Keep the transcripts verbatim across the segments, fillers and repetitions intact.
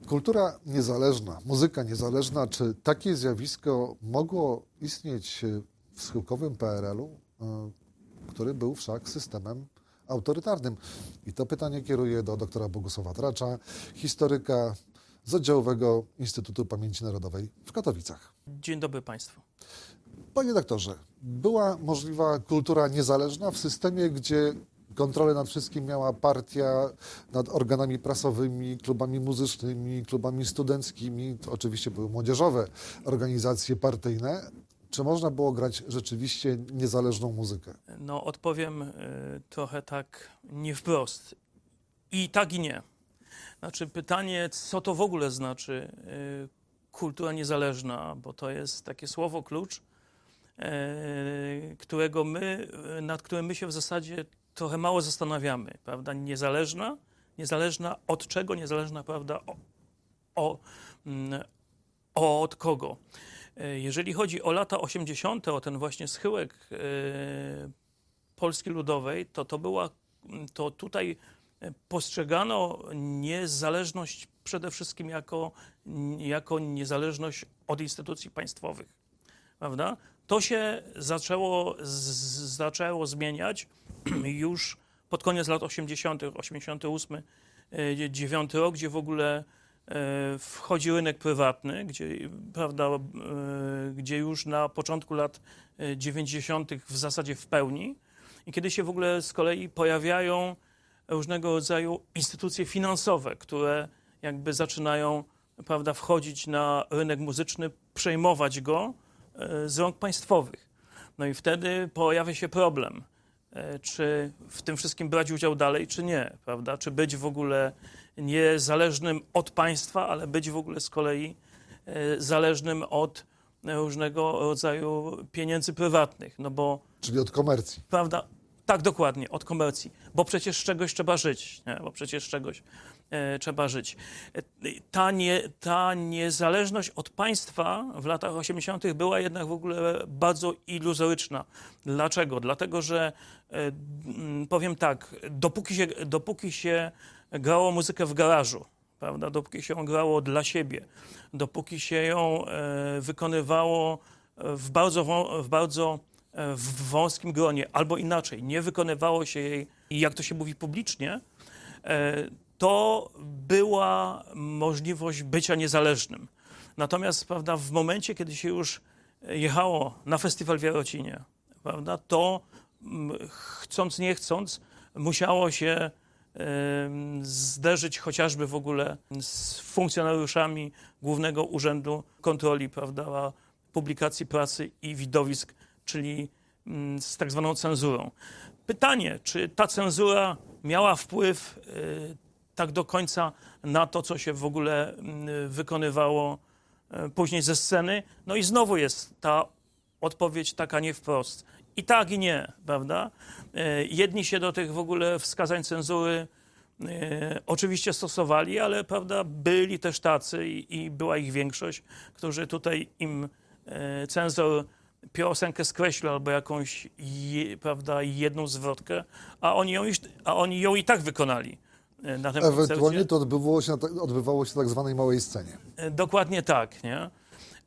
Kultura niezależna, muzyka niezależna, czy takie zjawisko mogło istnieć w schyłkowym P R L-u, który był wszak systemem autorytarnym? I to pytanie kieruję do doktora Bogusława Tracza, historyka z Oddziałowego Instytutu Pamięci Narodowej w Katowicach. Dzień dobry Państwu. Panie doktorze, była możliwa kultura niezależna w systemie, gdzie kontrolę nad wszystkim miała partia, nad organami prasowymi, klubami muzycznymi, klubami studenckimi, to oczywiście były młodzieżowe organizacje partyjne. Czy można było grać rzeczywiście niezależną muzykę? No odpowiem y, trochę tak nie wprost. I tak i nie. Znaczy pytanie, co to w ogóle znaczy y, kultura niezależna, bo to jest takie słowo klucz, y, którego my, nad którym my się w zasadzie trochę mało zastanawiamy, prawda? Niezależna, niezależna od czego? Niezależna, prawda, o, o, o od kogo? Jeżeli chodzi o lata osiemdziesiąte, o ten właśnie schyłek e, Polski Ludowej, to, to, była, to tutaj postrzegano niezależność przede wszystkim jako, jako niezależność od instytucji państwowych, prawda? To się zaczęło, z, zaczęło zmieniać już pod koniec lat osiemdziesiątych, osiemdziesiąty ósmy, dziewiąty rok, gdzie w ogóle wchodzi rynek prywatny, gdzie, prawda, gdzie już na początku lat dziewięćdziesiątych w zasadzie w pełni i kiedy się w ogóle z kolei pojawiają różnego rodzaju instytucje finansowe, które jakby zaczynają, prawda, wchodzić na rynek muzyczny, przejmować go z rąk państwowych. No i wtedy pojawia się problem, czy w tym wszystkim brać udział dalej, czy nie, prawda? Czy być w ogóle niezależnym od państwa, ale być w ogóle z kolei zależnym od różnego rodzaju pieniędzy prywatnych, no bo... Czyli od komercji. Prawda? Tak, dokładnie, od komercji, bo przecież z czegoś trzeba żyć, nie? Bo przecież z czegoś e, trzeba żyć. E, ta, nie, ta niezależność od państwa w latach osiemdziesiątych była jednak w ogóle bardzo iluzoryczna. Dlaczego? Dlatego, że e, powiem tak, dopóki się, dopóki się grało muzykę w garażu, prawda? Dopóki się ją grało dla siebie, dopóki się ją e, wykonywało w bardzo, w bardzo w wąskim gronie, albo inaczej, nie wykonywało się jej, jak to się mówi publicznie, to była możliwość bycia niezależnym. Natomiast, prawda, w momencie, kiedy się już jechało na festiwal w Jarocinie, prawda, to chcąc, nie chcąc, musiało się zderzyć chociażby w ogóle z funkcjonariuszami Głównego Urzędu Kontroli, prawda, Publikacji Prasy i Widowisk, czyli z tak zwaną cenzurą. Pytanie, czy ta cenzura miała wpływ y, tak do końca na to, co się w ogóle y, wykonywało y, później ze sceny? No i znowu jest ta odpowiedź taka nie wprost. I tak, i nie, prawda? Y, jedni się do tych w ogóle wskazań cenzury y, oczywiście stosowali, ale, prawda, byli też tacy i, i była ich większość, którzy tutaj im y, cenzor piosenkę skreślił albo jakąś, je, prawda, jedną zwrotkę, a oni ją, a oni ją i tak wykonali na tym Ewentualnie koncercie. to odbywało się, na, odbywało się na tak zwanej małej scenie. Dokładnie tak, nie? E,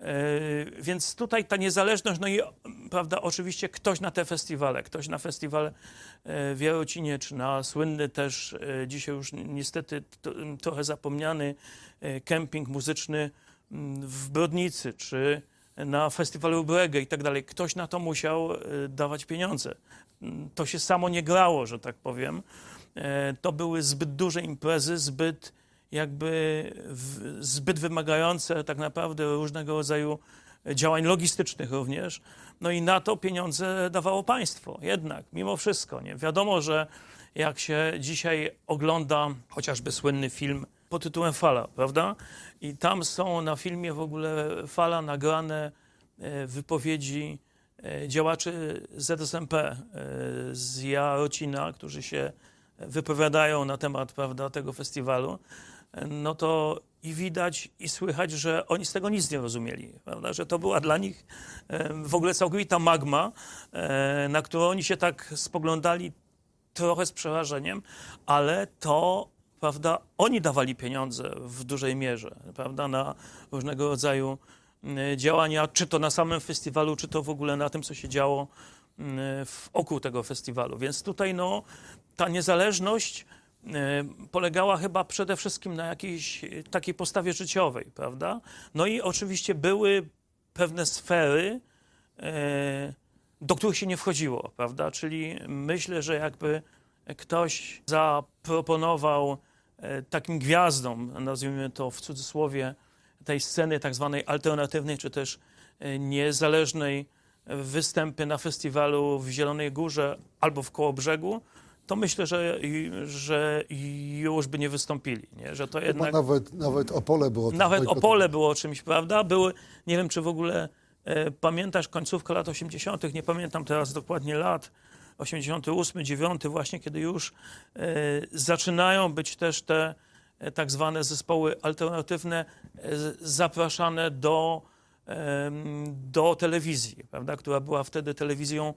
więc tutaj ta niezależność, no i, prawda, oczywiście ktoś na te festiwale, ktoś na festiwal w Jarocinie, czy na słynny też, e, dzisiaj już niestety to, trochę zapomniany e, kemping muzyczny w Brodnicy, czy na festiwalu Brege i tak dalej. Ktoś na to musiał dawać pieniądze. To się samo nie grało, że tak powiem. To były zbyt duże imprezy, zbyt jakby w, zbyt wymagające tak naprawdę różnego rodzaju działań logistycznych również. No i na to pieniądze dawało państwo. Jednak, mimo wszystko, nie? Wiadomo, że jak się dzisiaj ogląda chociażby słynny film pod tytułem Fala, prawda? I tam są na filmie w ogóle Fala nagrane wypowiedzi działaczy Z S M P z Jarocina, którzy się wypowiadają na temat, prawda, tego festiwalu, no to i widać, i słychać, że oni z tego nic nie rozumieli, prawda? Że to była dla nich w ogóle całkowita magma, na którą oni się tak spoglądali trochę z przerażeniem, ale to prawda, oni dawali pieniądze w dużej mierze, prawda, na różnego rodzaju y, działania, czy to na samym festiwalu, czy to w ogóle na tym, co się działo y, wokół tego festiwalu. Więc tutaj no, ta niezależność y, polegała chyba przede wszystkim na jakiejś y, takiej postawie życiowej, prawda? No i oczywiście były pewne sfery, y, do których się nie wchodziło, prawda? Czyli myślę, że jakby ktoś zaproponował e, takim gwiazdom, nazwijmy to w cudzysłowie, tej sceny tak zwanej alternatywnej, czy też e, niezależnej, e, występy na festiwalu w Zielonej Górze albo w Kołobrzegu, to myślę, że, i- że już by nie wystąpili, nie? Że to Chyba jednak... nawet, nawet Opole było. Nawet bojkotowane. Opole było czymś, prawda? Były, nie wiem, czy w ogóle e, pamiętasz końcówkę lat osiemdziesiątych, nie pamiętam teraz dokładnie lat, osiemdziesiąty ósmy, dziewiąty, właśnie kiedy już e, zaczynają być też te e, tak zwane zespoły alternatywne e, z- zapraszane do, em, do telewizji, prawda? Która była wtedy telewizją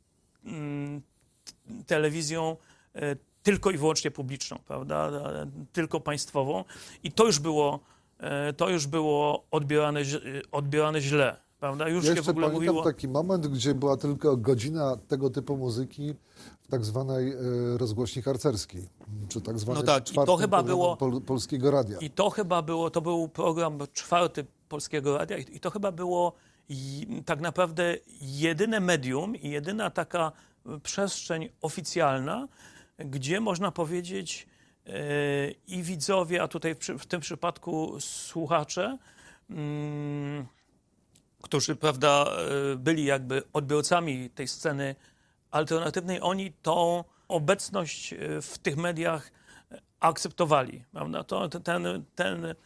mm, telewizją e, tylko i wyłącznie publiczną, prawda, e, tylko państwową i to już było, e, to już było odbierane, ź- odbierane źle, prawda, już Ja się w jeszcze ogóle pamiętam mówiło... taki moment, gdzie była tylko godzina tego typu muzyki w tak zwanej e, rozgłośni harcerskiej, czy tak zwanej No tak, i to czwartym chyba programie było- Pol, Polskiego Radia. I to chyba było, to był program czwarty Polskiego Radia i i to chyba było i, tak naprawdę jedyne medium i jedyna taka e, przestrzeń oficjalna, gdzie można powiedzieć e, i widzowie, a tutaj w, przy- w tym przypadku słuchacze, mm, którzy, prawda, e, byli jakby odbiorcami tej sceny alternatywnej, oni tą obecność e, w tych mediach akceptowali, prawda? To, to ten, ten e,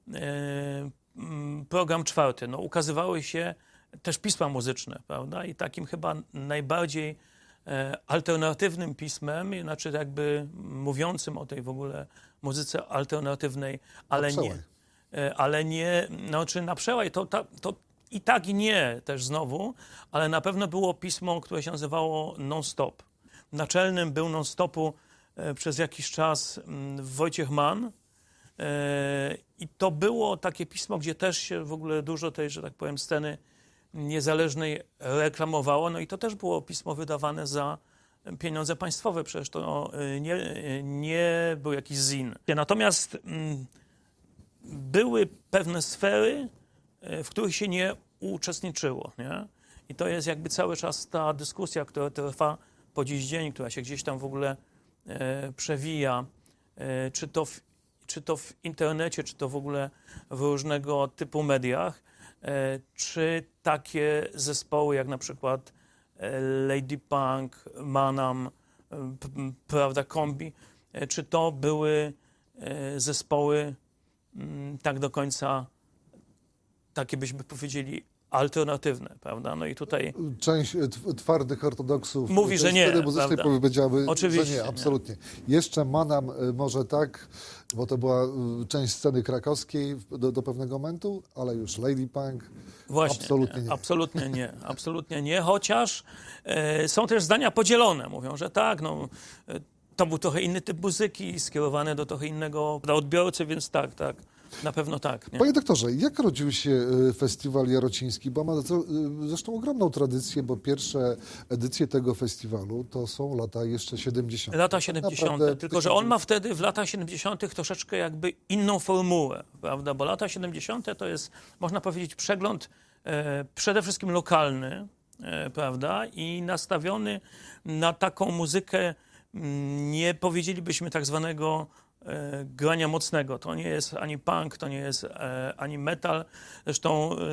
mm, program czwarty, no, ukazywały się też pisma muzyczne, prawda? I takim chyba najbardziej e, alternatywnym pismem, znaczy jakby mówiącym o tej w ogóle muzyce alternatywnej, ale Na nie, przełaj. e, ale nie, no czy na przełaj, to, ta, to i tak i nie też znowu, ale na pewno było pismo, które się nazywało Non-Stop. Naczelnym był Non-Stopu e, przez jakiś czas mm, Wojciech Mann e, i to było takie pismo, gdzie też się w ogóle dużo tej, że tak powiem, sceny niezależnej reklamowało, no i to też było pismo wydawane za pieniądze państwowe, przecież to e, nie, e, nie był jakiś zin. Natomiast mm, były pewne sfery, e, w których się nie uczestniczyło, nie? I to jest jakby cały czas ta dyskusja, która trwa po dziś dzień, która się gdzieś tam w ogóle e, przewija, e, czy, to w, czy to w internecie, czy to w ogóle w różnego typu mediach, e, czy takie zespoły jak na przykład e, Lady Punk, Manam, e, p- m, prawda, Kombi, e, czy to były e, zespoły m, tak do końca, takie byśmy powiedzieli, alternatywne, prawda? No i tutaj Część e, tw- twardych ortodoksów Mówi, tej że nie, sceny muzycznej prawda? powiedziałaby, Oczywiście, że nie, nie. absolutnie. Jeszcze Manam e, może tak, bo to była e, część sceny krakowskiej w- do, do pewnego momentu, ale już Lady Punk właśnie, absolutnie nie. Absolutnie nie, absolutnie nie, chociaż e, są też zdania podzielone. Mówią, że tak, no, e, to był trochę inny typ muzyki, skierowany do trochę innego odbiorcy, więc tak, tak, na pewno tak. Nie? Panie doktorze, jak rodził się e, festiwal jarociński? Bo ma to, e, zresztą ogromną tradycję, bo pierwsze edycje tego festiwalu to są lata jeszcze siedemdziesiąte. Lata siedemdziesiąte. Naprawdę Tylko że on ma wtedy w latach siedemdziesiątych troszeczkę jakby inną formułę, prawda? Bo lata siedemdziesiąte to jest, można powiedzieć, przegląd e, przede wszystkim lokalny, e, prawda? I nastawiony na taką muzykę, mm, nie powiedzielibyśmy tak zwanego e, grania mocnego. To nie jest ani punk, to nie jest e, ani metal. Zresztą e,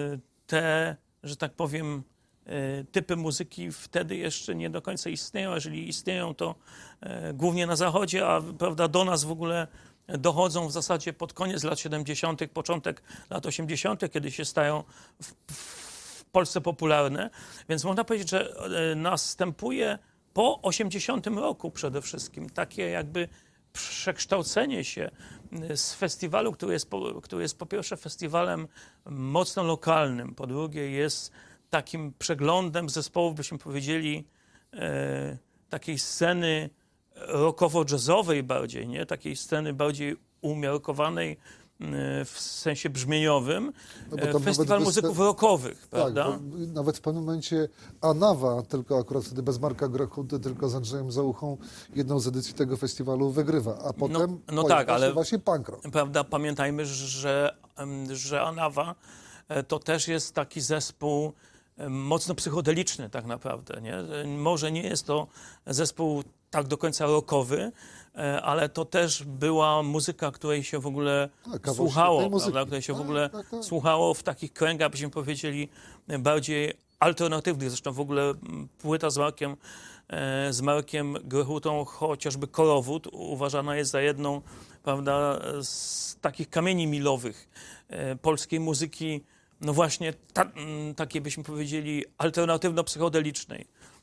te, że tak powiem, e, typy muzyki wtedy jeszcze nie do końca istnieją. Jeżeli istnieją, to e, głównie na zachodzie, a prawda, do nas w ogóle dochodzą w zasadzie pod koniec lat siedemdziesiątych, początek lat osiemdziesiątych, kiedy się stają w, w Polsce popularne. Więc można powiedzieć, że e, następuje po osiemdziesiątym roku przede wszystkim takie jakby przekształcenie się z festiwalu, który jest po, który jest po pierwsze festiwalem mocno lokalnym, po drugie jest takim przeglądem zespołów, byśmy powiedzieli, e, takiej sceny rockowo-jazzowej bardziej, nie? Takiej sceny bardziej umiarkowanej w sensie brzmieniowym, no bo festiwal muzyków występ... rockowych, prawda? Tak, nawet w pewnym momencie Anawa, tylko akurat wtedy bez Marka Grochuty, tylko z Andrzejem Załuchą, jedną z edycji tego festiwalu wygrywa, a potem no, no tak, ale właśnie punk rock. Prawda, pamiętajmy, że, że Anawa to też jest taki zespół mocno psychodeliczny tak naprawdę, nie? Może nie jest to zespół tak do końca rockowy, ale to też była muzyka, której się w ogóle tak, słuchało, prawda? Której się tak, w ogóle tak, tak. słuchało w takich kręgach, byśmy powiedzieli, bardziej alternatywnych. Zresztą w ogóle płyta z Markiem, z Markiem Grochutą, chociażby Korowód, uważana jest za jedną, prawda, z takich kamieni milowych polskiej muzyki, no właśnie ta, takiej, byśmy powiedzieli, alternatywno-psychodelicznej.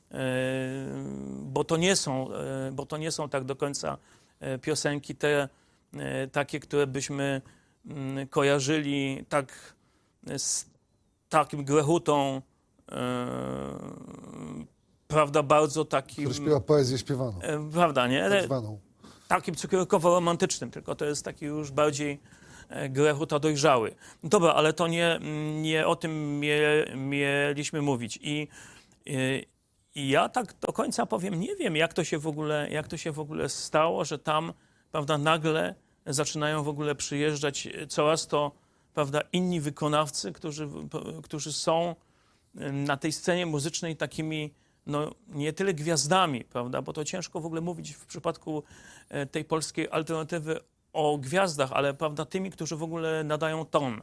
Bo to nie są, bo to nie są tak do końca piosenki te takie, które byśmy kojarzyli tak z takim Grochutą, prawda, bardzo takim... Który śpiewa poezję śpiewaną. Prawda, nie? Tak zwaną. Takim cukierkowo-romantycznym, tylko to jest taki już bardziej Grochuta dojrzały. Dobra, ale to nie, nie o tym mie, mieliśmy mówić. I, i I ja tak do końca powiem, nie wiem, jak to się w ogóle, jak to się w ogóle stało, że tam, prawda, nagle zaczynają w ogóle przyjeżdżać coraz to, prawda, inni wykonawcy, którzy, którzy są na tej scenie muzycznej takimi, no, nie tyle gwiazdami, prawda, bo to ciężko w ogóle mówić w przypadku tej polskiej alternatywy o gwiazdach, ale, prawda, tymi, którzy w ogóle nadają ton.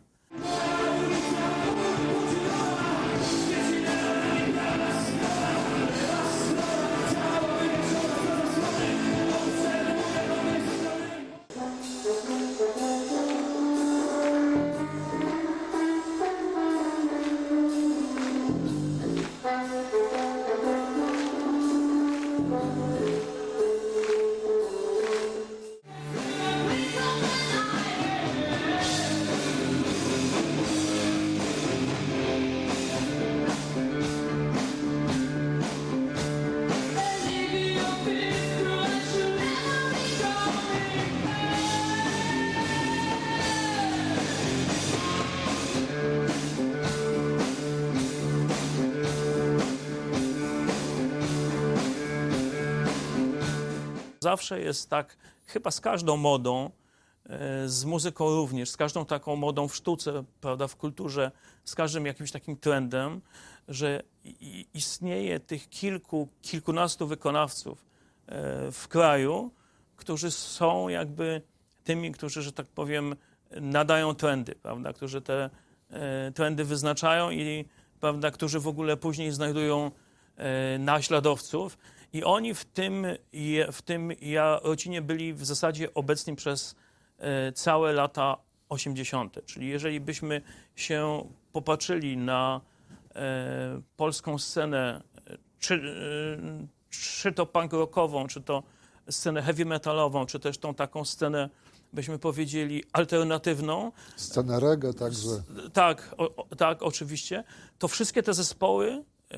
Zawsze jest tak, chyba z każdą modą, z muzyką również, z każdą taką modą w sztuce, prawda, w kulturze, z każdym jakimś takim trendem, że istnieje tych kilku, kilkunastu wykonawców w kraju, którzy są jakby tymi, którzy, że tak powiem, nadają trendy, prawda, którzy te trendy wyznaczają i, prawda, którzy w ogóle później znajdują naśladowców. I oni w tym, w tym Jarocinie byli w zasadzie obecni przez całe lata osiemdziesiąte. Czyli jeżeli byśmy się popatrzyli na polską scenę, czy, czy to punk rockową, czy to scenę heavy metalową, czy też tą taką scenę, byśmy powiedzieli, alternatywną. Scenę reggae także. Tak, o, tak, oczywiście. To wszystkie te zespoły yy,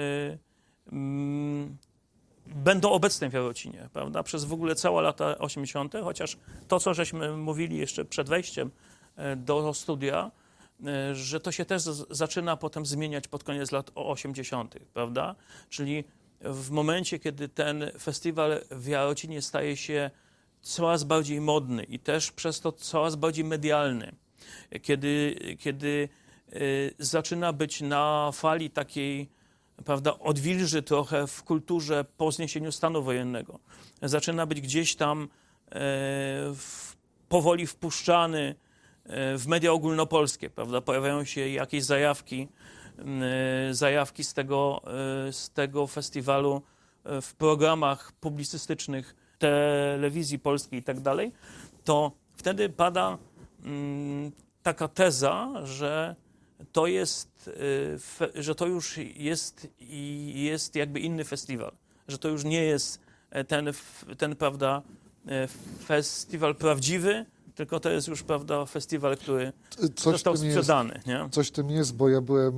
yy, będą obecne w Jarocinie, prawda, przez w ogóle całe lata osiemdziesiąte, chociaż to, co żeśmy mówili jeszcze przed wejściem do studia, że to się też zaczyna potem zmieniać pod koniec lat osiemdziesiątych, prawda, czyli w momencie, kiedy ten festiwal w Jarocinie staje się coraz bardziej modny i też przez to coraz bardziej medialny, kiedy, kiedy zaczyna być na fali takiej, prawda, odwilży trochę w kulturze po zniesieniu stanu wojennego. Zaczyna być gdzieś tam e, w, powoli wpuszczany e, w media ogólnopolskie, prawda? Pojawiają się jakieś zajawki, e, zajawki z tego, e, z tego festiwalu e, w programach publicystycznych telewizji polskiej i tak dalej, to wtedy pada m, taka teza, że to jest, że to już jest, jest jakby inny festiwal, że to już nie jest ten, ten, prawda, festiwal prawdziwy, tylko to jest już, prawda, festiwal, który coś został sprzedany. Jest, nie? Coś w tym jest, bo ja byłem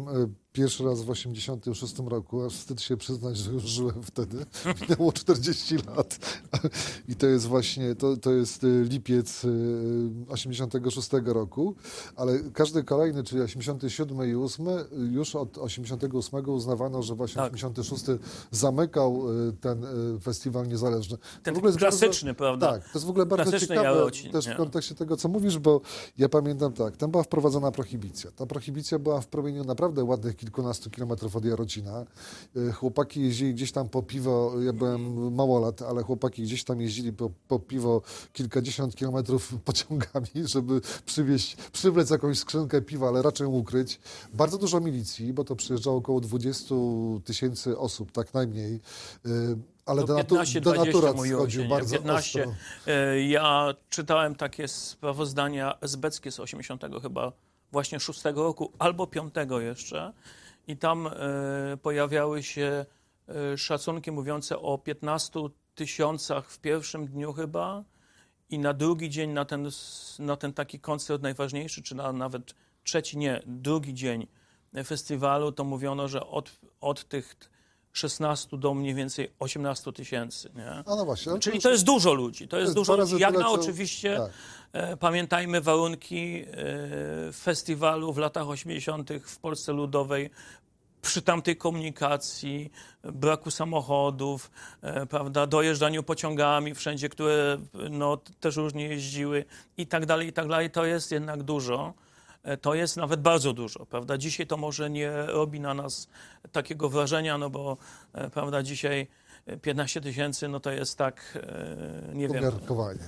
pierwszy raz w osiemdziesiątym szóstym roku, aż wstyd się przyznać, że już żyłem wtedy. Minęło czterdzieści lat. I to jest właśnie, to, to jest lipiec osiemdziesiątego szóstego roku, ale każdy kolejny, czyli osiemdziesiąty siódmy i ósmy, już od osiemdziesiątego ósmego uznawano, że właśnie Tak. osiemdziesiąty szósty zamykał ten festiwal niezależny. Ten w ogóle jest klasyczny, bardzo, prawda? Tak, to jest w ogóle bardzo Klasyczny ciekawe Jarocin, też nie? w kontekście tego, co mówisz, bo ja pamiętam tak, tam była wprowadzona prohibicja. Ta prohibicja była w promieniu naprawdę ładnych kilkunastu kilometrów od Jarocina. Chłopaki jeździli gdzieś tam po piwo, ja byłem mało lat, ale chłopaki gdzieś tam jeździli po, po piwo kilkadziesiąt kilometrów pociągami, żeby przywieźć, przywlec jakąś skrzynkę piwa, ale raczej ukryć. Bardzo dużo milicji, bo to przyjeżdżało około dwudziestu tysięcy osób, tak najmniej. Ale No denatu- denaturat mówiło schodził się, bardzo piętnaście. ostro. E, Ja czytałem takie sprawozdania esbeckie z osiemdziesiątego chyba właśnie szóstego roku, albo piątego jeszcze i tam e, pojawiały się e, szacunki mówiące o piętnastu tysiącach w pierwszym dniu chyba i na drugi dzień, na ten, na ten taki koncert najważniejszy, czy na nawet trzeci, nie, drugi dzień festiwalu, to mówiono, że od, od tych szesnastu do mniej więcej osiemnastu tysięcy. Nie? A no właśnie. ale Czyli już- to jest dużo ludzi. To jest jest dużo dwa razy ludzi. Jak tyle, na co- oczywiście, tak. e, pamiętajmy warunki e, festiwalu w latach osiemdziesiątych w Polsce Ludowej. Przy tamtej komunikacji, braku samochodów, e, prawda, dojeżdżaniu pociągami wszędzie, które no, też różnie jeździły i tak dalej, i tak dalej, to jest jednak dużo. E, To jest nawet bardzo dużo, prawda? Dzisiaj to może nie robi na nas takiego wrażenia, no bo, e, prawda, dzisiaj piętnaście tysięcy, no to jest tak, e, nie wiem, Umiarkowanie.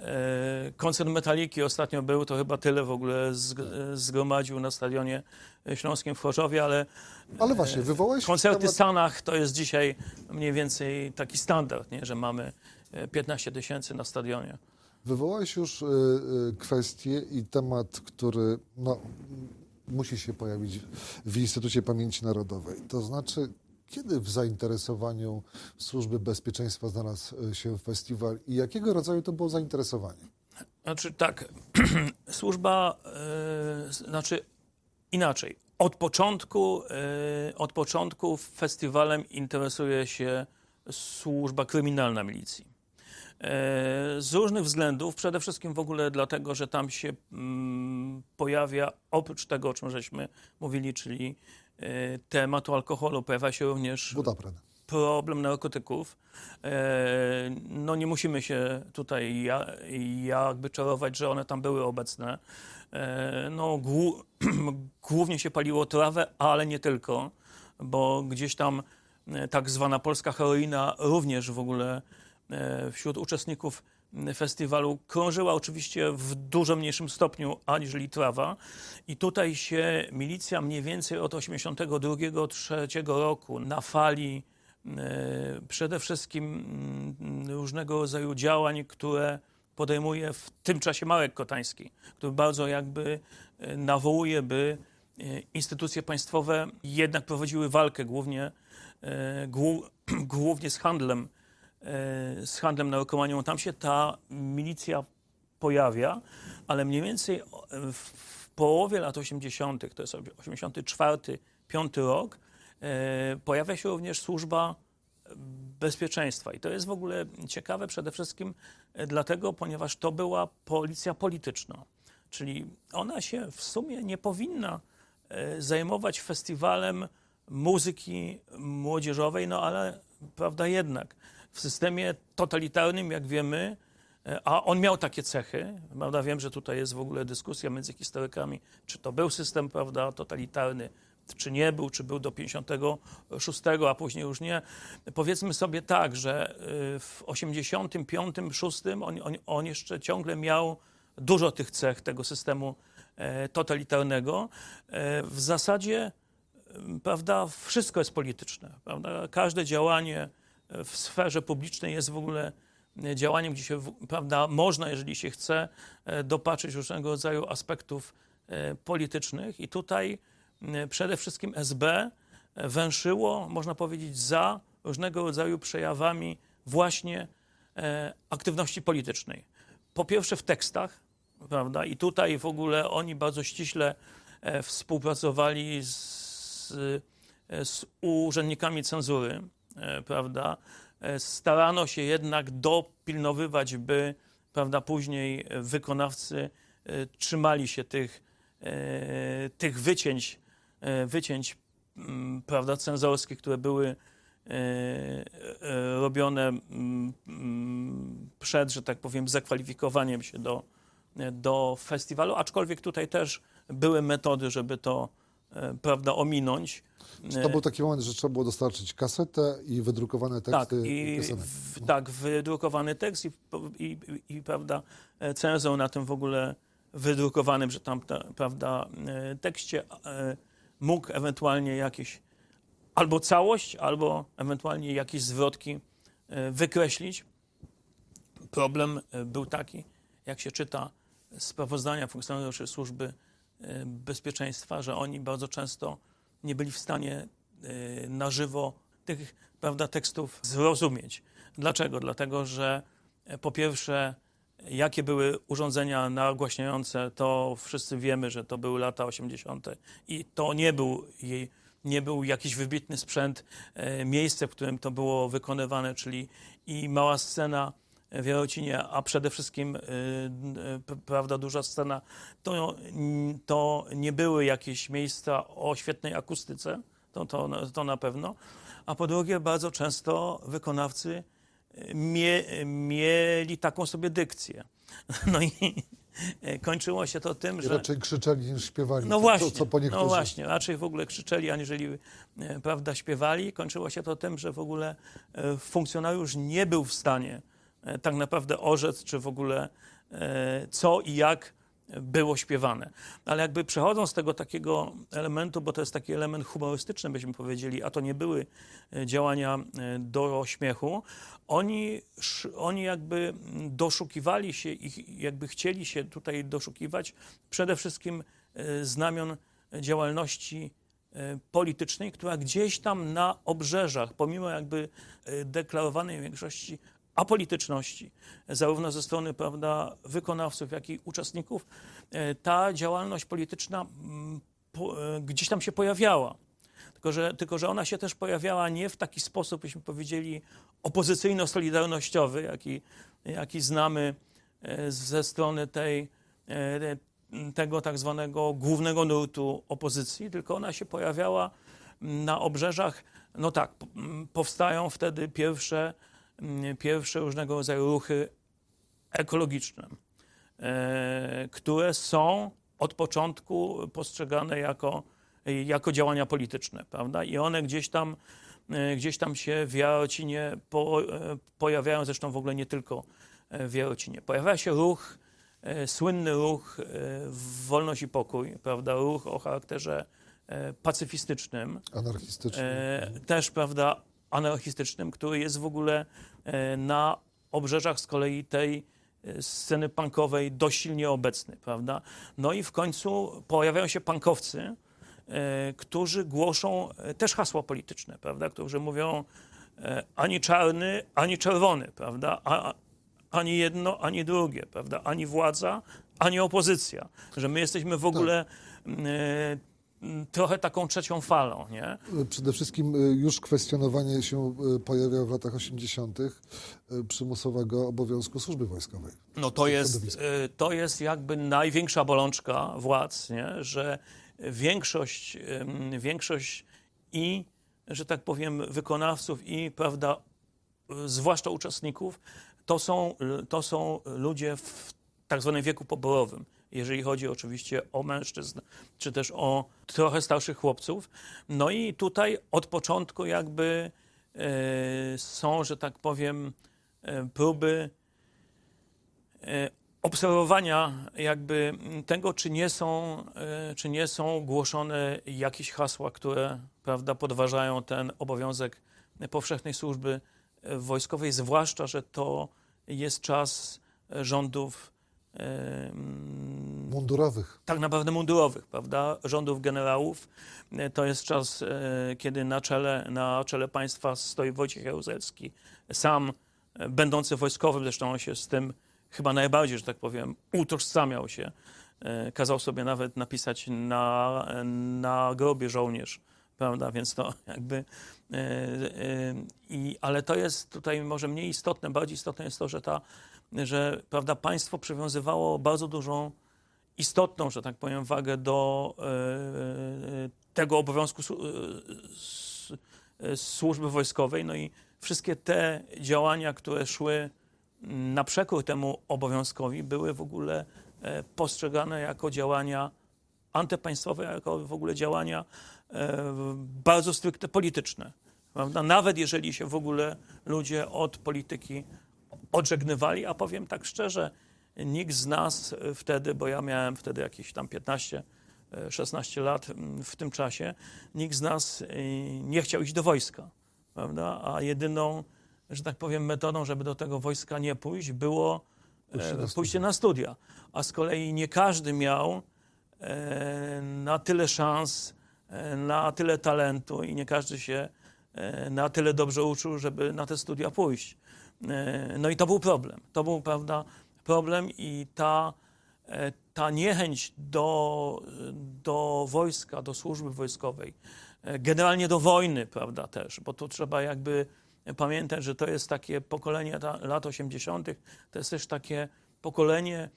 e, koncert Metaliki ostatnio był, to chyba tyle w ogóle zg- zgromadził na stadionie śląskim w Chorzowie, ale Ale właśnie, wywołałeś koncerty w temat- Stanach to jest dzisiaj mniej więcej taki standard, nie? Że mamy e, piętnaście tysięcy na stadionie. Wywołałeś już y, y, kwestię i temat, który no, musi się pojawić w Instytucie Pamięci Narodowej. To znaczy, kiedy w zainteresowaniu Służby Bezpieczeństwa znalazł się festiwal i jakiego rodzaju to było zainteresowanie? Znaczy tak, służba, e, znaczy inaczej. Od początku, e, od początku festiwalem interesuje się służba kryminalna milicji. E, z różnych względów, przede wszystkim w ogóle dlatego, że tam się mm, pojawia, oprócz tego, o czym żeśmy mówili, czyli e, tematu alkoholu, pojawia się również Budapren. problem narkotyków. E, No nie musimy się tutaj ja, jakby czarować, że one tam były obecne. E, No głu- głównie się paliło trawę, ale nie tylko, bo gdzieś tam e, tak zwana polska heroina również w ogóle e, wśród uczestników festiwalu krążyła oczywiście w dużo mniejszym stopniu aniżeli trawa. I tutaj się milicja mniej więcej od osiemdziesiątego drugiego trzeciego roku na fali e, przede wszystkim mm, różnego rodzaju działań, które podejmuje w tym czasie Marek Kotański, który bardzo jakby e, nawołuje, by e, instytucje państwowe jednak prowadziły walkę głównie, e, głu- głównie z handlem, e, z handlem narkomanią. Tam się ta milicja pojawia, ale mniej więcej o- w, w połowie lat osiemdziesiątych, to jest osiemdziesiąty czwarty, piąty rok, e, pojawia się również służba bezpieczeństwa. I to jest w ogóle ciekawe przede wszystkim e, dlatego, ponieważ to była policja polityczna. Czyli ona się w sumie nie powinna e, zajmować festiwalem muzyki młodzieżowej, no ale prawda jednak w systemie totalitarnym, jak wiemy, e, a on miał takie cechy, prawda, wiem, że tutaj jest w ogóle dyskusja między historykami, czy to był system, prawda, totalitarny, czy nie był, czy był do pięćdziesiątego szóstego, a później już nie. Powiedzmy sobie tak, że y, w osiemdziesiątym piątym, szóstym on, on, on jeszcze ciągle miał dużo tych cech tego systemu e, totalitarnego. E, w zasadzie, y, prawda, wszystko jest polityczne, prawda? Każde działanie w sferze publicznej jest w ogóle działaniem, gdzie się, w- prawda, można, jeżeli się chce, e, dopatrzyć różnego rodzaju aspektów e, politycznych i tutaj e, przede wszystkim S B węszyło, można powiedzieć, za różnego rodzaju przejawami właśnie e, aktywności politycznej. Po pierwsze w tekstach, prawda, i tutaj w ogóle oni bardzo ściśle e, współpracowali z, z, z urzędnikami cenzury, prawda, starano się jednak dopilnowywać, by, prawda, później wykonawcy trzymali się tych, tych wycięć, wycięć, prawda, cenzorskich, które były robione przed, że tak powiem, zakwalifikowaniem się do, do festiwalu, aczkolwiek tutaj też były metody, żeby to, prawda, ominąć. Czy to był taki moment, że trzeba było dostarczyć kasetę i wydrukowane teksty? Tak, i, piosenek? w, tak, wydrukowany tekst i, i, i, prawda, cenzor na tym w ogóle wydrukowanym, że tam, prawda, tekście mógł ewentualnie jakieś albo całość, albo ewentualnie jakieś zwrotki wykreślić. Problem był taki, jak się czyta sprawozdania funkcjonariuszy Służby Bezpieczeństwa, że oni bardzo często nie byli w stanie na żywo tych, prawda, tekstów zrozumieć. Dlaczego? Dlatego, że po pierwsze, jakie były urządzenia nagłaśniające, to wszyscy wiemy, że to były lata osiemdziesiąte i to nie był jej, nie był jakiś wybitny sprzęt, miejsce, w którym to było wykonywane, czyli i mała scena w Jarocinie, a przede wszystkim, prawda, duża scena, to, to nie były jakieś miejsca o świetnej akustyce, to, to, to na pewno, a po drugie bardzo często wykonawcy mie, mieli taką sobie dykcję. No i kończyło się to tym, I że... raczej krzyczeli niż śpiewali. No właśnie, to, co po niektórzy... no właśnie, raczej w ogóle krzyczeli, aniżeli, prawda, śpiewali. Kończyło się to tym, że w ogóle funkcjonariusz nie był w stanie tak naprawdę orzec, czy w ogóle co i jak było śpiewane. Ale jakby przechodząc z tego takiego elementu, bo to jest taki element humorystyczny, byśmy powiedzieli, a to nie były działania do śmiechu, oni, oni jakby doszukiwali się i jakby chcieli się tutaj doszukiwać przede wszystkim znamion działalności politycznej, która gdzieś tam na obrzeżach, pomimo jakby deklarowanej większości apolityczności, zarówno ze strony, prawda, wykonawców, jak i uczestników, ta działalność polityczna po, gdzieś tam się pojawiała. Tylko że, tylko, że ona się też pojawiała nie w taki sposób, byśmy powiedzieli, opozycyjno-solidarnościowy, jaki, jaki znamy ze strony tej, tego tak zwanego głównego nurtu opozycji, tylko ona się pojawiała na obrzeżach. No tak, powstają wtedy pierwsze pierwsze różnego rodzaju ruchy ekologiczne, e, które są od początku postrzegane jako, jako działania polityczne, prawda? I one gdzieś tam, e, gdzieś tam się w Jarocinie po, e, pojawiają, zresztą w ogóle nie tylko w Jarocinie. Pojawia się ruch, e, słynny ruch e, Wolność i Pokój, prawda? Ruch o charakterze e, pacyfistycznym. Anarchistycznym. E, też, prawda, anarchistycznym, który jest w ogóle na obrzeżach z kolei tej sceny punkowej dość silnie obecny, prawda? No i w końcu pojawiają się punkowcy, którzy głoszą też hasła polityczne, prawda? Którzy mówią ani czarny, ani czerwony, prawda? A, ani jedno, ani drugie, prawda? Ani władza, ani opozycja. Że my jesteśmy w ogóle... Tak. trochę taką trzecią falą, nie? Przede wszystkim już kwestionowanie się pojawia w latach osiemdziesiątych przymusowego obowiązku służby wojskowej. No to jest, to jest jakby największa bolączka władz, nie? Że większość, większość i, że tak powiem, wykonawców i, prawda, zwłaszcza uczestników, to są, to są ludzie w tak zwanym wieku poborowym. Jeżeli chodzi oczywiście o mężczyzn, czy też o trochę starszych chłopców. No i tutaj od początku jakby e, są, że tak powiem, e, próby e, obserwowania jakby tego, czy nie są, e, czy nie są głoszone jakieś hasła, które, prawda, podważają ten obowiązek powszechnej służby wojskowej, zwłaszcza, że to jest czas rządów mundurowych. Tak naprawdę mundurowych, prawda? Rządów generałów. To jest czas, kiedy na czele, na czele państwa stoi Wojciech Jaruzelski, sam będący wojskowym, zresztą on się z tym chyba najbardziej, że tak powiem, utożsamiał się. Kazał sobie nawet napisać na, na grobie żołnierz, prawda, więc to jakby, e, e, i, ale to jest tutaj może mniej istotne, bardziej istotne jest to, że ta, że, prawda, państwo przywiązywało bardzo dużą, istotną, że tak powiem, wagę do e, tego obowiązku su, e, służby wojskowej, no i wszystkie te działania, które szły na przekór temu obowiązkowi, były w ogóle e, postrzegane jako działania antypaństwowe, jako w ogóle działania e, bardzo stricte polityczne. Prawda? Nawet jeżeli się w ogóle ludzie od polityki odżegnywali, a powiem tak szczerze, nikt z nas wtedy, bo ja miałem wtedy jakieś tam piętnaście szesnaście lat w tym czasie, nikt z nas nie chciał iść do wojska. Prawda? A jedyną, że tak powiem, metodą, żeby do tego wojska nie pójść, było pójście na, pójście na studia. A z kolei nie każdy miał e, na tyle szans, e, na tyle talentu i nie każdy się e, na tyle dobrze uczył, żeby na te studia pójść. E, no i to był problem. To był, prawda, problem i ta, e, ta niechęć do, do wojska, do służby wojskowej, e, generalnie do wojny, prawda, też, bo tu trzeba jakby pamiętać, że to jest takie pokolenie ta, lat osiemdziesiątych, to jest też takie pokolenie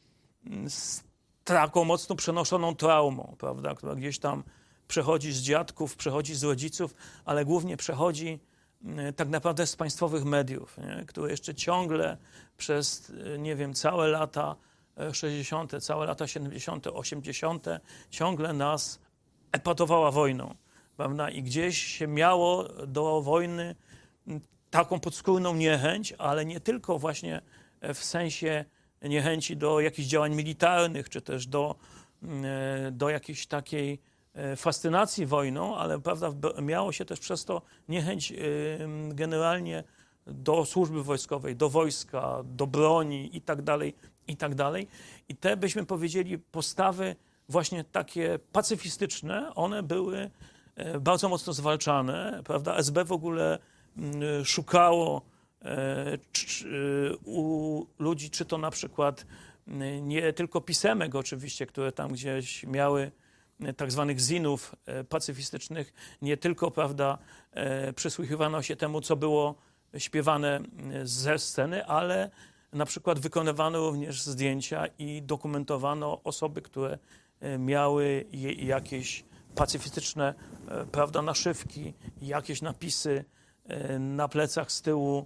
z taką mocno przenoszoną traumą, prawda, która gdzieś tam przechodzi z dziadków, przechodzi z rodziców, ale głównie przechodzi tak naprawdę z państwowych mediów, nie? Które jeszcze ciągle przez, nie wiem, całe lata sześćdziesiąte, całe lata siedemdziesiąte, osiemdziesiąte ciągle nas epatowała wojną, prawda, i gdzieś się miało do wojny taką podskórną niechęć, ale nie tylko właśnie w sensie niechęci do jakichś działań militarnych, czy też do, do jakiejś takiej fascynacji wojną, ale, prawda, miało się też przez to niechęć generalnie do służby wojskowej, do wojska, do broni i tak dalej, i tak dalej. I te, byśmy powiedzieli, postawy właśnie takie pacyfistyczne, one były bardzo mocno zwalczane, prawda. S B w ogóle szukało e, czy, u ludzi, czy to na przykład nie tylko pisemek oczywiście, które tam gdzieś miały tak zwanych zinów e, pacyfistycznych, nie tylko, prawda, e, przysłuchiwano się temu, co było śpiewane ze sceny, ale na przykład wykonywano również zdjęcia i dokumentowano osoby, które e, miały je, jakieś pacyfistyczne, e, prawda, naszywki, jakieś napisy na plecach z tyłu,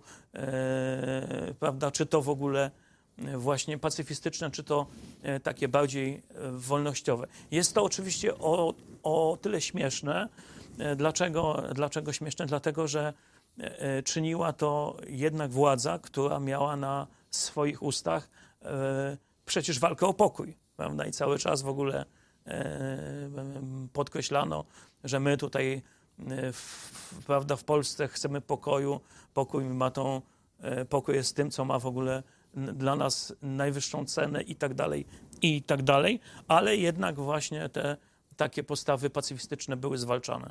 e, prawda, czy to w ogóle właśnie pacyfistyczne, czy to e, takie bardziej wolnościowe. Jest to oczywiście o, o tyle śmieszne. E, dlaczego, dlaczego śmieszne? Dlatego, że e, czyniła to jednak władza, która miała na swoich ustach e, przecież walkę o pokój, prawda, i cały czas w ogóle e, podkreślano, że my tutaj W, prawda, w Polsce chcemy pokoju, pokój ma tą, pokój jest tym, co ma w ogóle dla nas najwyższą cenę i tak dalej, i tak dalej, ale jednak właśnie te takie postawy pacyfistyczne były zwalczane.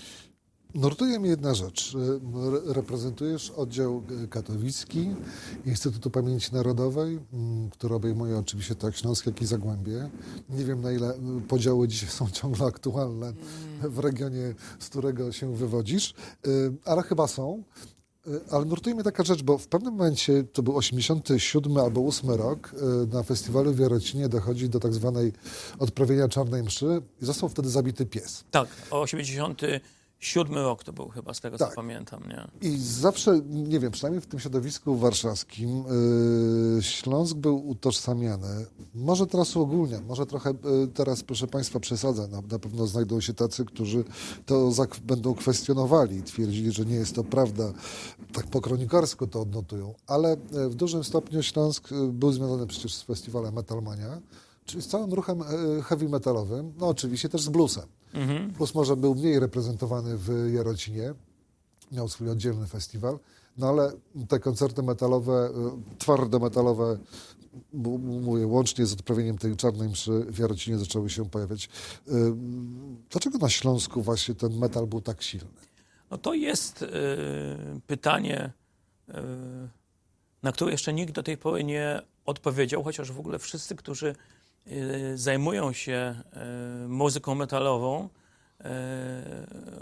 Nurtuje mnie jedna rzecz. Reprezentujesz oddział katowicki Instytutu Pamięci Narodowej, który obejmuje oczywiście tak Śląsk, jak i Zagłębie. Nie wiem, na ile podziały dzisiaj są ciągle aktualne w regionie, z którego się wywodzisz, ale chyba są. Ale nurtuje mnie taka rzecz, bo w pewnym momencie, to był osiemdziesiąty siódmy albo ósmy rok, na festiwalu w Jarocinie dochodzi do tak zwanej odprawienia czarnej mszy i został wtedy zabity pies. Tak, osiemdziesiąty siódmy rok to był chyba, z tego tak. co pamiętam, nie? I zawsze, nie wiem, przynajmniej w tym środowisku warszawskim yy, Śląsk był utożsamiany. Może teraz uogólniam, może trochę yy, teraz, proszę Państwa, przesadzę. Na, na pewno znajdą się tacy, którzy to zak- będą kwestionowali i twierdzili, że nie jest to prawda. Tak po kronikarsku to odnotują. Ale yy, w dużym stopniu Śląsk yy, był związany przecież z festiwalem Metalmania, czyli z całym ruchem yy, heavy metalowym, no oczywiście też z bluesem. Mhm. Plus może był mniej reprezentowany w Jarocinie, miał swój oddzielny festiwal, no ale te koncerty metalowe, twarde metalowe, mówię, łącznie z odprawieniem tej czarnej mszy w Jarocinie zaczęły się pojawiać. Dlaczego na Śląsku właśnie ten metal był tak silny? No to jest y, pytanie, y, na które jeszcze nikt do tej pory nie odpowiedział, chociaż w ogóle wszyscy, którzy zajmują się e, muzyką metalową, e,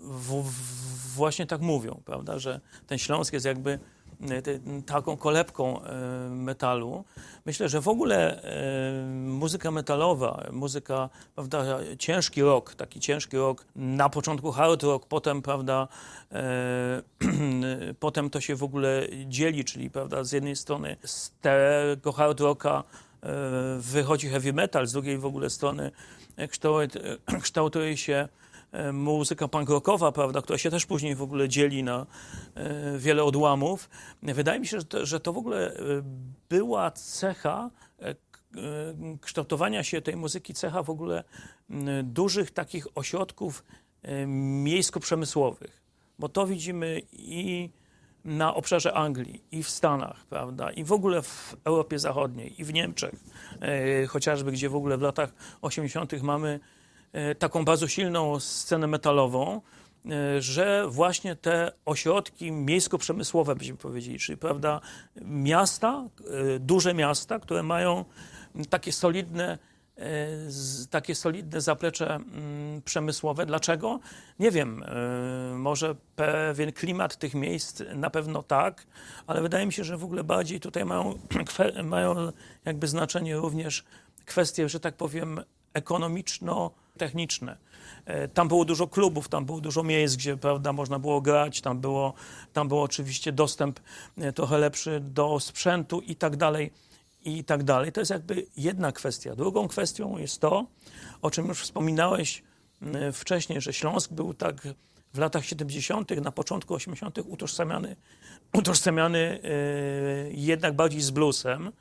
w, w, właśnie tak mówią, prawda, że ten Śląsk jest jakby te, taką kolebką e, metalu. Myślę, że w ogóle e, muzyka metalowa, muzyka, prawda, ciężki rock, taki ciężki rock, na początku hard rock, potem, prawda, e, potem to się w ogóle dzieli, czyli, prawda, z jednej strony z tego hard rocka e, wychodzi heavy metal, z drugiej w ogóle strony kształt, kształtuje się muzyka punk rockowa, prawda, która się też później w ogóle dzieli na e, wiele odłamów. Wydaje mi się, że to, że to w ogóle była cecha e, kształtowania się tej muzyki, cecha w ogóle m, dużych takich ośrodków e, miejsko-przemysłowych, bo to widzimy i na obszarze Anglii, i w Stanach, prawda, i w ogóle w Europie Zachodniej, i w Niemczech, e, chociażby, gdzie w ogóle w latach osiemdziesiątych mamy taką bardzo silną scenę metalową, że właśnie te ośrodki miejsko-przemysłowe, byśmy powiedzieli, czyli, prawda, miasta, duże miasta, które mają takie solidne, takie solidne zaplecze przemysłowe. Dlaczego? Nie wiem, może pewien klimat tych miejsc na pewno tak, ale wydaje mi się, że w ogóle bardziej tutaj mają, mają jakby znaczenie również kwestie, że tak powiem, ekonomiczno-techniczne. Tam było dużo klubów, tam było dużo miejsc, gdzie, prawda, można było grać, tam było, tam było oczywiście dostęp trochę lepszy do sprzętu i tak dalej, i tak dalej. To jest jakby jedna kwestia. Drugą kwestią jest to, o czym już wspominałeś wcześniej, że Śląsk był tak w latach siedemdziesiątych, na początku osiemdziesiątych utożsamiany, utożsamiany jednak bardziej z bluesem.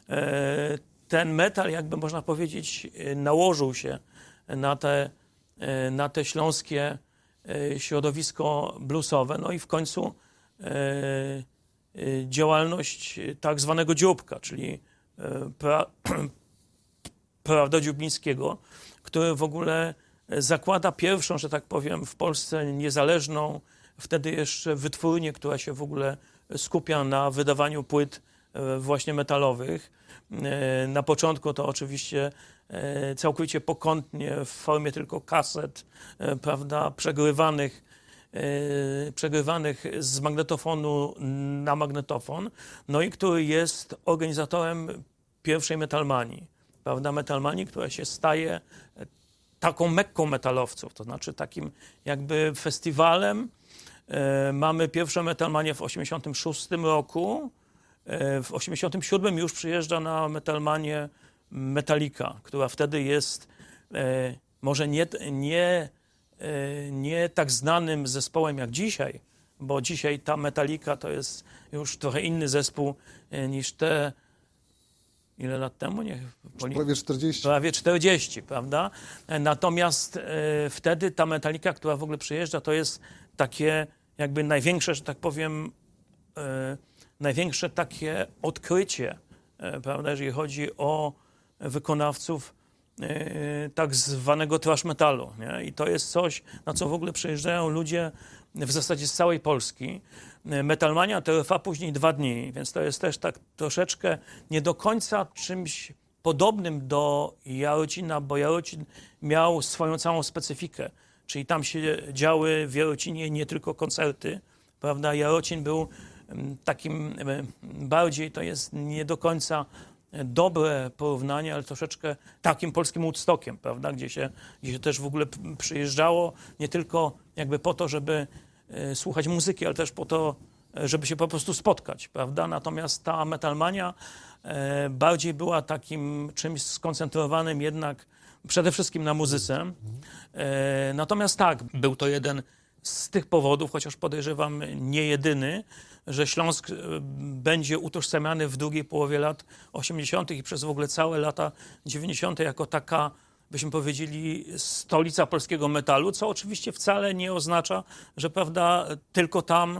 Ten metal, jakby można powiedzieć, nałożył się na te, na te śląskie środowisko bluesowe. No i w końcu działalność tak zwanego dzióbka, czyli pra, prawda Dziubińskiego, który w ogóle zakłada pierwszą, że tak powiem, w Polsce niezależną, wtedy jeszcze wytwórnię, która się w ogóle skupia na wydawaniu płyt właśnie metalowych. Na początku to oczywiście całkowicie pokątnie, w formie tylko kaset, prawda, przegrywanych, przegrywanych z magnetofonu na magnetofon, no i który jest organizatorem pierwszej Metalmanii, prawda, Metalmanii, która się staje taką mekką metalowców, to znaczy takim jakby festiwalem. Mamy pierwszą Metalmanię w osiemdziesiątym szóstym roku, w osiemdziesiątym siódmym już przyjeżdża na Metalmanię Metallica, która wtedy jest e, może nie, nie, e, nie tak znanym zespołem jak dzisiaj, bo dzisiaj ta Metallica to jest już trochę inny zespół e, niż te, ile lat temu? Nie, prawie czterdzieści. Prawie czterdzieści, prawda? E, natomiast e, wtedy ta Metallica, która w ogóle przyjeżdża, to jest takie jakby największe, że tak powiem, e, największe takie odkrycie, e, prawda, jeżeli chodzi o wykonawców e, tak zwanego thrash metalu, nie? I to jest coś, na co w ogóle przyjeżdżają ludzie w zasadzie z całej Polski. Metalmania to trwa później dwa dni, więc to jest też tak troszeczkę nie do końca czymś podobnym do Jarocina, bo Jarocin miał swoją całą specyfikę, czyli tam się działy w Jarocinie nie tylko koncerty, prawda? Jarocin był takim bardziej, to jest nie do końca dobre porównanie, ale troszeczkę takim polskim Woodstockiem, prawda, gdzie się, gdzie się też w ogóle przyjeżdżało nie tylko jakby po to, żeby e, słuchać muzyki, ale też po to, żeby się po prostu spotkać, prawda. Natomiast ta Metalmania e, bardziej była takim czymś skoncentrowanym jednak przede wszystkim na muzyce. E, natomiast tak, był to jeden z tych powodów, chociaż podejrzewam nie jedyny, że Śląsk będzie utożsamiany w drugiej połowie lat osiemdziesiątych i przez w ogóle całe lata dziewięćdziesiąte jako taka, byśmy powiedzieli, stolica polskiego metalu, co oczywiście wcale nie oznacza, że, prawda, tylko tam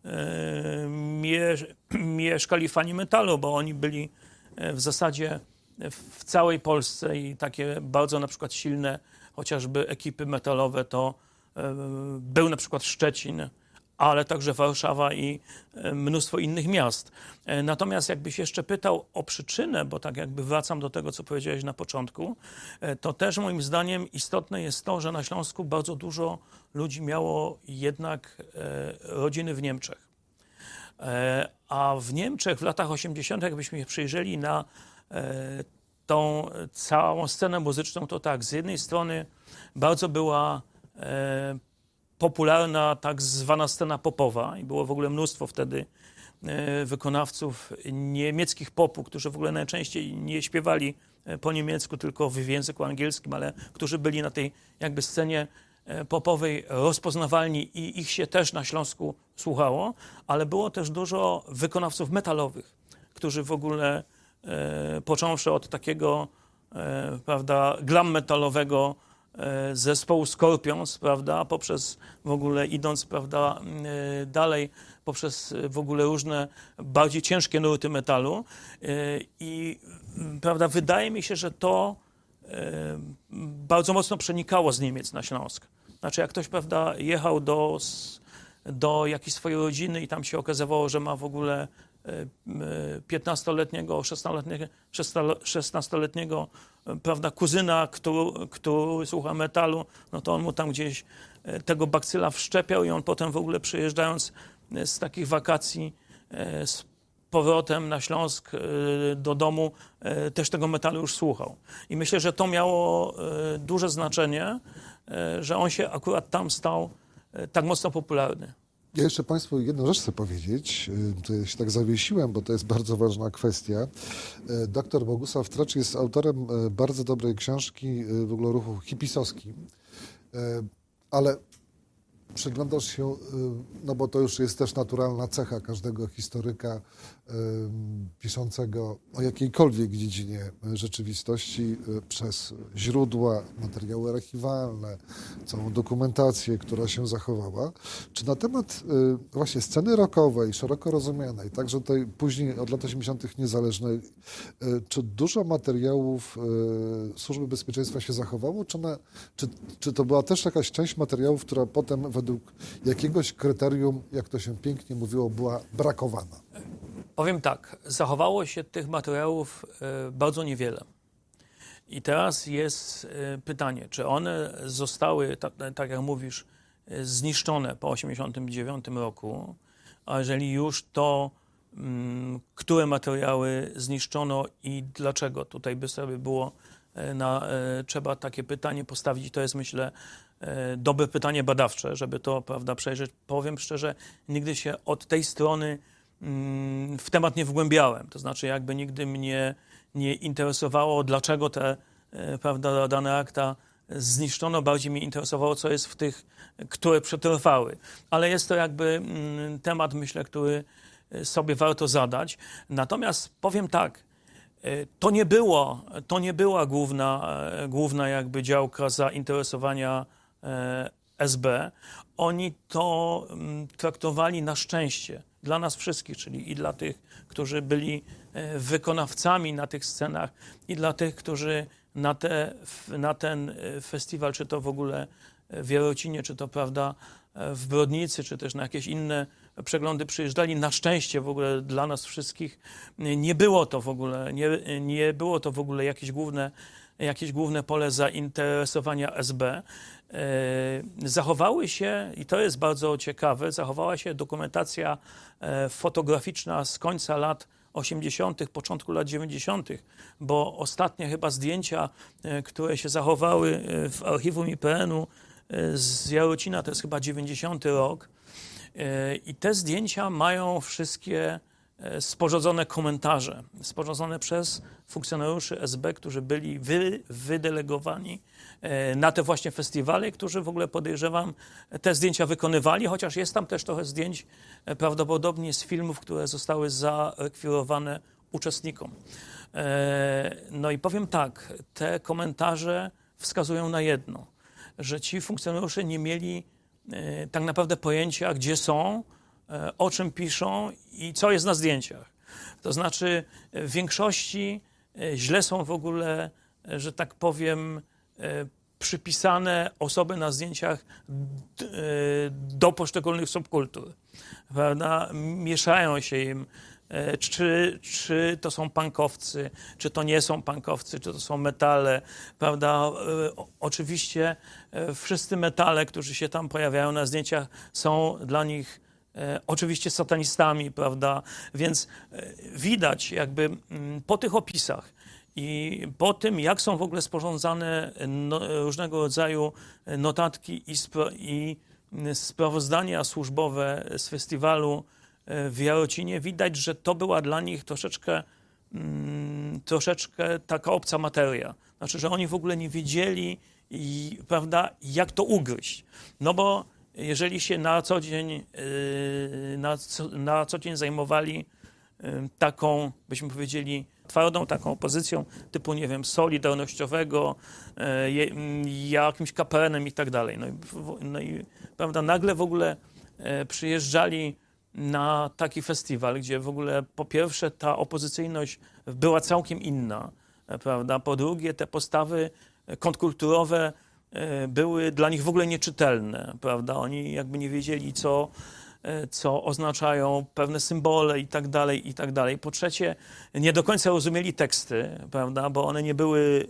e, mie, mieszkali fani metalu, bo oni byli w zasadzie w całej Polsce i takie bardzo na przykład silne chociażby ekipy metalowe to e, był na przykład Szczecin, ale także Warszawa i mnóstwo innych miast. Natomiast jakbyś jeszcze pytał o przyczynę, bo tak jakby wracam do tego, co powiedziałeś na początku, to też moim zdaniem istotne jest to, że na Śląsku bardzo dużo ludzi miało jednak rodziny w Niemczech. A w Niemczech w latach osiemdziesiątych, jakbyśmy się przyjrzeli na tą całą scenę muzyczną, to tak, z jednej strony bardzo była popularna tak zwana scena popowa i było w ogóle mnóstwo wtedy wykonawców niemieckich popu, którzy w ogóle najczęściej nie śpiewali po niemiecku, tylko w języku angielskim, ale którzy byli na tej jakby scenie popowej rozpoznawalni i ich się też na Śląsku słuchało, ale było też dużo wykonawców metalowych, którzy w ogóle e, począwszy od takiego e, prawda, glam metalowego e, zespołu Scorpions, prawda, poprzez w ogóle idąc prawda, e, dalej, poprzez w ogóle różne bardziej ciężkie nurty metalu e, i prawda, wydaje mi się, że to e, bardzo mocno przenikało z Niemiec na Śląsk. Znaczy jak ktoś prawda, jechał do, do jakiejś swojej rodziny i tam się okazywało, że ma w ogóle piętnastoletniego, szesnastoletniego prawda, kuzyna, który, który słucha metalu, no to on mu tam gdzieś tego bakcyla wszczepiał i on potem w ogóle przyjeżdżając z takich wakacji z powrotem na Śląsk do domu też tego metalu już słuchał. I myślę, że to miało duże znaczenie, że on się akurat tam stał tak mocno popularny. Ja jeszcze Państwu jedną rzecz chcę powiedzieć, to ja się tak zawiesiłem, bo to jest bardzo ważna kwestia. Doktor Bogusław Tracz jest autorem bardzo dobrej książki w ogóle ruchu hipisowskim, ale przyglądasz się, no bo to już jest też naturalna cecha każdego historyka piszącego o jakiejkolwiek dziedzinie rzeczywistości przez źródła, materiały archiwalne, całą dokumentację, która się zachowała. Czy na temat właśnie sceny rockowej, szeroko rozumianej, także tej później od lat osiemdziesiątych niezależnej, czy dużo materiałów Służby Bezpieczeństwa się zachowało, czy, na, czy, czy to była też jakaś część materiałów, która potem według jakiegoś kryterium, jak to się pięknie mówiło, była brakowana? Powiem tak, zachowało się tych materiałów y, bardzo niewiele. I teraz jest y, pytanie, czy one zostały, tak, tak jak mówisz, y, zniszczone po osiemdziesiątym dziewiątym roku, a jeżeli już, to y, które materiały zniszczono i dlaczego? Tutaj by sobie było y, na, y, trzeba takie pytanie postawić. To jest, myślę, y, dobre pytanie badawcze, żeby to prawda, przejrzeć. Powiem szczerze, nigdy się od tej strony w temat nie wgłębiałem, to znaczy jakby nigdy mnie nie interesowało, dlaczego te prawda, dane akta zniszczono, bardziej mnie interesowało, co jest w tych, które przetrwały. Ale jest to jakby temat, myślę, który sobie warto zadać. Natomiast powiem tak, to nie było, to nie była główna, główna jakby działka zainteresowania S B. Oni to traktowali na szczęście dla nas wszystkich, czyli i dla tych, którzy byli wykonawcami na tych scenach, i dla tych, którzy na, te, na ten festiwal, czy to w ogóle w Jarocinie, czy to prawda w Brodnicy, czy też na jakieś inne przeglądy przyjeżdżali. Na szczęście w ogóle dla nas wszystkich nie było to w ogóle, nie, nie było to w ogóle jakieś główne, jakieś główne pole zainteresowania S B. Zachowały się, i to jest bardzo ciekawe, zachowała się dokumentacja fotograficzna z końca lat osiemdziesiątych, początku lat dziewięćdziesiątych, bo ostatnie chyba zdjęcia, które się zachowały w archiwum I P N u z Jarocina, to jest chyba dziewięćdziesiąty rok. I te zdjęcia mają wszystkie sporządzone komentarze, sporządzone przez funkcjonariuszy S B, którzy byli wy, wydelegowani na te właśnie festiwale, którzy w ogóle, podejrzewam, te zdjęcia wykonywali, chociaż jest tam też trochę zdjęć prawdopodobnie z filmów, które zostały zarekwirowane uczestnikom. No i powiem tak, te komentarze wskazują na jedno, że ci funkcjonariusze nie mieli tak naprawdę pojęcia, gdzie są, o czym piszą i co jest na zdjęciach. To znaczy w większości źle są w ogóle, że tak powiem, przypisane osoby na zdjęciach d, e, do poszczególnych subkultur, prawda? Mieszają się im, e, czy, czy to są punkowcy, czy to nie są punkowcy, czy to są metale, prawda? E, o, oczywiście e, wszyscy metale, którzy się tam pojawiają na zdjęciach, są dla nich e, oczywiście satanistami, prawda? Więc e, widać jakby m, po tych opisach i po tym, jak są w ogóle sporządzane no, różnego rodzaju notatki i, spra i sprawozdania służbowe z festiwalu w Jarocinie, widać, że to była dla nich troszeczkę, mm, troszeczkę taka obca materia. Znaczy, że oni w ogóle nie wiedzieli, i, prawda, jak to ugryźć. No bo jeżeli się na co dzień, yy, na, co, na co dzień zajmowali yy, taką, byśmy powiedzieli, twardą taką opozycją typu, nie wiem, solidarnościowego, e, jakimś kaperenem i tak dalej. No i, no i prawda, nagle w ogóle e, przyjeżdżali na taki festiwal, gdzie w ogóle po pierwsze ta opozycyjność była całkiem inna, e, prawda, po drugie te postawy kontrkulturowe e, były dla nich w ogóle nieczytelne, prawda, oni jakby nie wiedzieli, co co oznaczają pewne symbole i tak dalej, i tak dalej. Po trzecie, nie do końca rozumieli teksty, prawda, bo one nie były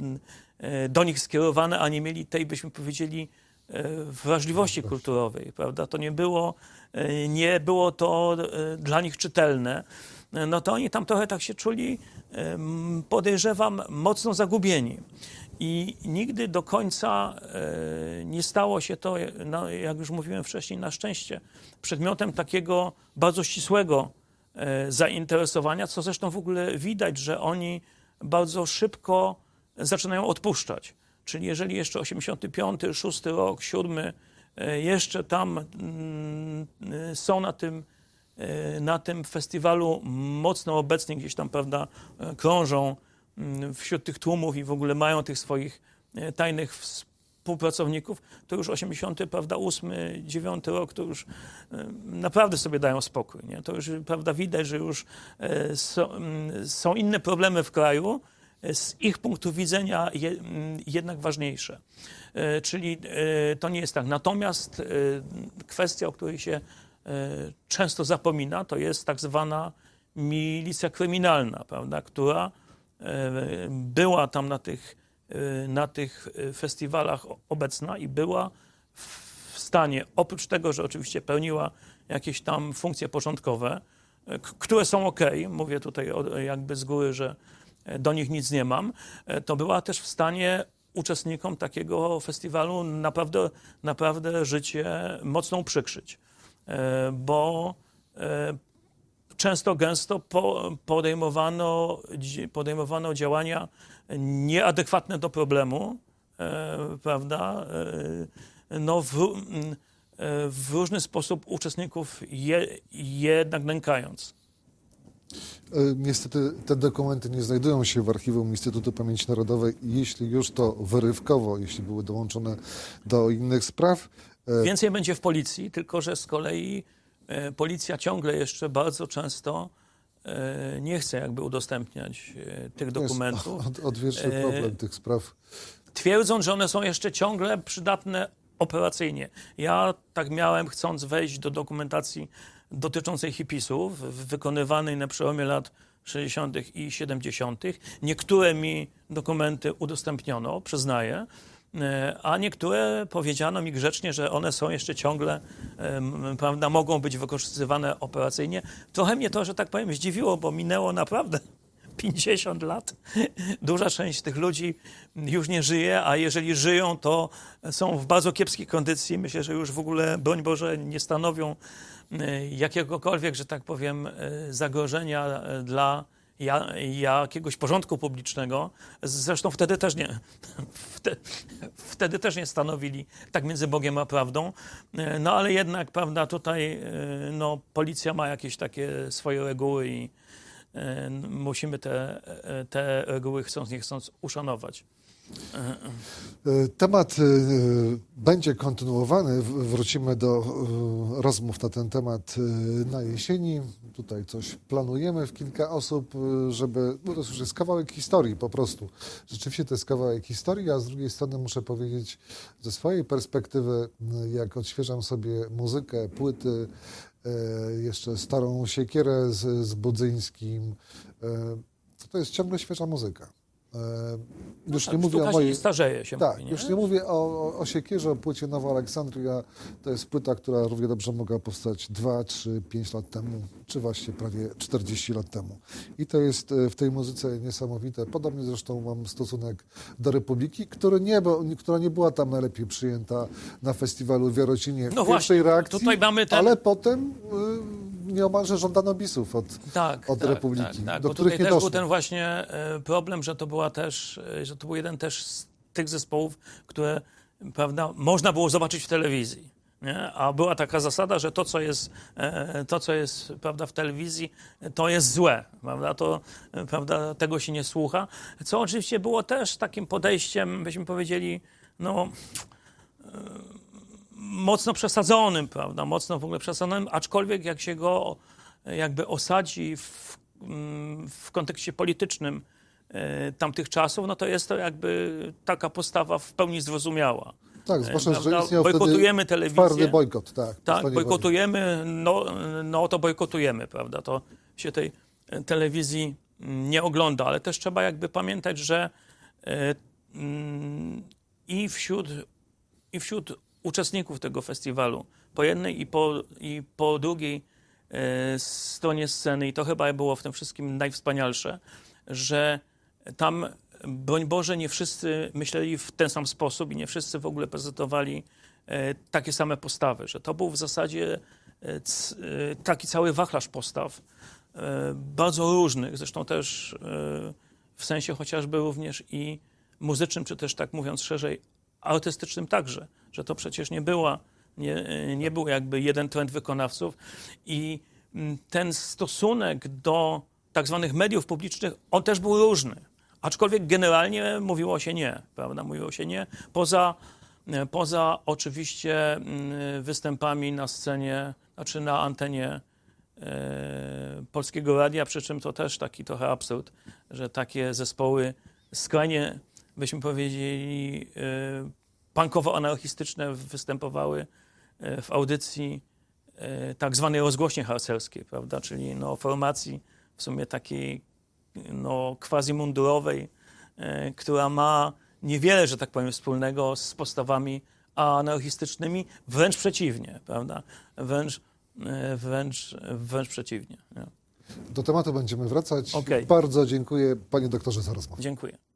do nich skierowane, a nie mieli tej, byśmy powiedzieli, wrażliwości kulturowej, prawda. To nie było, nie było to dla nich czytelne. No to oni tam trochę tak się czuli, podejrzewam, mocno zagubieni. I nigdy do końca e, nie stało się to, no, jak już mówiłem wcześniej, na szczęście, przedmiotem takiego bardzo ścisłego e, zainteresowania, co zresztą w ogóle widać, że oni bardzo szybko zaczynają odpuszczać. Czyli jeżeli jeszcze osiemdziesiąty piąty, szósty rok, siódmy, e, jeszcze tam mm, są na tym, e, na tym festiwalu mocno obecni, gdzieś tam, prawda, e, krążą wśród tych tłumów i w ogóle mają tych swoich tajnych współpracowników, to już osiemdziesiąty, prawda, ósmy, dziewiąty rok, to już naprawdę sobie dają spokój, nie? To już, prawda, widać, że już są, są inne problemy w kraju, z ich punktu widzenia je, jednak ważniejsze. Czyli to nie jest tak. Natomiast kwestia, o której się często zapomina, to jest tak zwana milicja kryminalna, prawda, która była tam na tych, na tych festiwalach obecna i była w stanie, oprócz tego, że oczywiście pełniła jakieś tam funkcje porządkowe, które są okej, mówię tutaj jakby z góry, że do nich nic nie mam, to była też w stanie uczestnikom takiego festiwalu naprawdę, naprawdę życie mocno uprzykrzyć, bo często, gęsto podejmowano, podejmowano działania nieadekwatne do problemu, e, prawda, e, no w, e, w różny sposób uczestników je, jednak nękając. Niestety te dokumenty nie znajdują się w archiwum Instytutu Pamięci Narodowej i jeśli już, to wyrywkowo, jeśli były dołączone do innych spraw. Więcej będzie w policji, tylko że z kolei policja ciągle jeszcze bardzo często nie chce jakby udostępniać tych dokumentów. To jest odwieczny problem tych spraw. Twierdząc, że one są jeszcze ciągle przydatne operacyjnie. Ja tak miałem, chcąc wejść do dokumentacji dotyczącej hipisów, wykonywanej na przełomie lat sześćdziesiątych i siedemdziesiątych. Niektóre mi dokumenty udostępniono, przyznaję, a niektóre powiedziano mi grzecznie, że one są jeszcze ciągle, prawda, mogą być wykorzystywane operacyjnie. Trochę mnie to, że tak powiem, zdziwiło, bo minęło naprawdę pięćdziesiąt lat. Duża część tych ludzi już nie żyje, a jeżeli żyją, to są w bardzo kiepskiej kondycji. Myślę, że już w ogóle, broń Boże, nie stanowią jakiegokolwiek, że tak powiem, zagrożenia dla Ja, jakiegoś porządku publicznego. Zresztą wtedy też nie, wtedy, wtedy też nie stanowili tak między Bogiem a prawdą. No ale jednak, prawda, tutaj no, policja ma jakieś takie swoje reguły i musimy te, te reguły chcąc nie chcąc uszanować. Temat będzie kontynuowany. Wrócimy do rozmów na ten temat na jesieni. Tutaj coś planujemy w kilka osób, żeby... No to już jest kawałek historii po prostu. Rzeczywiście to jest kawałek historii, a z drugiej strony muszę powiedzieć ze swojej perspektywy, jak odświeżam sobie muzykę, płyty, jeszcze starą siekierę z, z Budzyńskim, to, to jest ciągle świeża muzyka. Już tak, nie mówię o mojej... nie starzeje się. Tak, mówi, nie? już nie mówię o, o, o Siekierze, o płycie Nowa Aleksandria. To jest płyta, która równie dobrze mogła powstać dwa, trzy, pięć lat temu, czy właśnie prawie czterdzieści lat temu. I to jest w tej muzyce niesamowite. Podobnie zresztą mam stosunek do Republiki, który nie, bo, która nie była tam najlepiej przyjęta na festiwalu w Jarocinie w No pierwszej właśnie, reakcji, tutaj mamy ten... ale potem y, nieomalże żądano bisów od, tak, od tak, Republiki, tak, tak. do Bo których tutaj nie też doszło. był ten właśnie e, problem, że to była też, e, że to był jeden też z tych zespołów, które, prawda, można było zobaczyć w telewizji, nie? A była taka zasada, że to, co jest, e, to, co jest, prawda, w telewizji, to jest złe, prawda, to, e, prawda, tego się nie słucha, co oczywiście było też takim podejściem, byśmy powiedzieli, no, e, mocno przesadzonym, prawda, mocno w ogóle przesadzonym, aczkolwiek jak się go jakby osadzi w, w kontekście politycznym tamtych czasów, no to jest to jakby taka postawa w pełni zrozumiała. Tak, zwłaszcza, że Prawda? istniał Bojkotujemy wtedy telewizję. twardy bojkot. Tak, Tak, bojkotujemy, no, no to bojkotujemy, prawda, to się tej telewizji nie ogląda, ale też trzeba jakby pamiętać, że y, i wśród, i wśród uczestników tego festiwalu, po jednej i po, i po drugiej y, stronie sceny, i to chyba było w tym wszystkim najwspanialsze, że tam, broń Boże, nie wszyscy myśleli w ten sam sposób i nie wszyscy w ogóle prezentowali e, takie same postawy, że to był w zasadzie e, c, e, taki cały wachlarz postaw, e, bardzo różnych, zresztą też e, w sensie chociażby również i muzycznym, czy też tak mówiąc szerzej, artystycznym także, że to przecież nie była, nie, nie był jakby jeden trend wykonawców i m, ten stosunek do tak zwanych mediów publicznych, on też był różny. Aczkolwiek generalnie mówiło się nie, prawda? Mówiło się nie. Poza, poza oczywiście występami na scenie, znaczy na antenie e, Polskiego Radia, przy czym to też taki trochę absurd, że takie zespoły skrajnie, byśmy powiedzieli, e, punkowo-anarchistyczne występowały e, w audycji e, tak zwanej rozgłośni harcerskiej, prawda? Czyli no, formacji w sumie takiej no, quasi-mundurowej, e, która ma niewiele, że tak powiem, wspólnego z postawami anarchistycznymi, wręcz przeciwnie, prawda? Wręcz, e, wręcz, wręcz przeciwnie. Nie? Do tematu będziemy wracać. Okay. Bardzo dziękuję, panie doktorze, za rozmowę. Dziękuję.